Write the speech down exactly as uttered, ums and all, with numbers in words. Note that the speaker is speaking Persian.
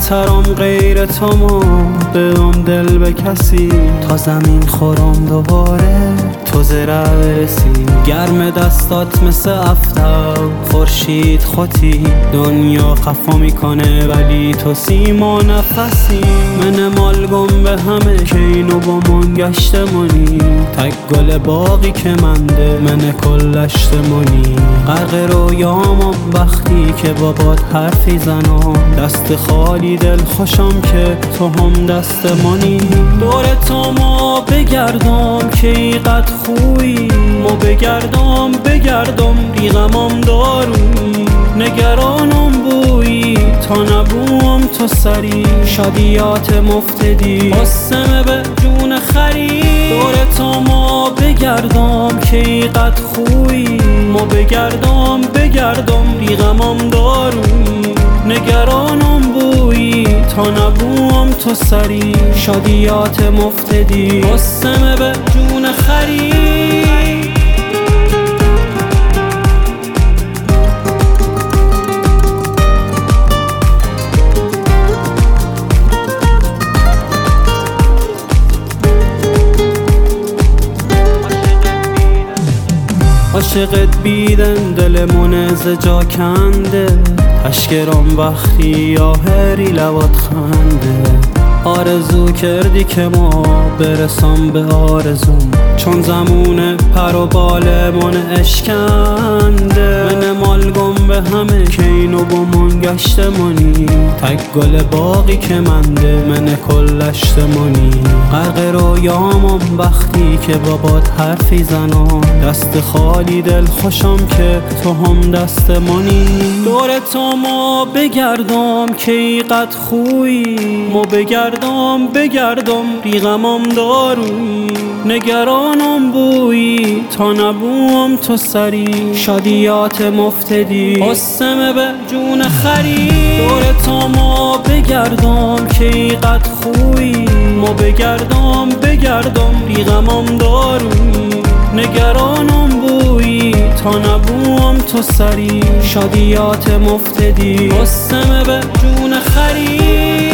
برترم غیر تو ما بدم دل به کسی تا زمین خورم دوباره تو زره برسی گرم دستات مثل افتر خورشید خودی دنیا خفا میکنه ولی تو سیما نفسی من مالگم به همه که اینو با من گشتمونی تک گل باقی که منده من کلشتمونی غرق رویامم وقتی که بابات حرفی زنم دست خالی دل خوشم که تو هم دست منی دور تو ما بگردم که ایقد خویی ما بگردم بگردم ریغمم دارویی نگرانم بویی تا نبوم تو سری شادیات مفتدی قسمه به جون خری دور تو ما بگردم که ایقد خویی ما بگردم بگردم ریغمم دارویی نگرانم بویی تا نبوم تو سری شادیات مفتدی قسمه به جون خری عاشقت بیدن دلمون زجا کنده تشکرم وقتی یا هری لبات خنده آرزو کردی که ما برسم به آرزوم چون زمونه پر و بالمون اشکنده من مالگم به همه که اینو با من گشتمونی تک گل باقی که منده من کلشتمونی غرق رویامم وقتی که بابات حرفی زنم دست خالی دل خوشم که تو هم دست منی دور تو ما بگردم که ایقد خویی ما بگردم بگردم ریغمم دارویی نگرانم بویی تا نبوم تو سری شادیات مفتدی قسمه به جون خری دور تو ما بگردم که ایقد خویی ما بگردم بگردم ریغمم دارویی نگرانم بویی تا نبوم تو سری شادیات مفتدی قسمه به جون خری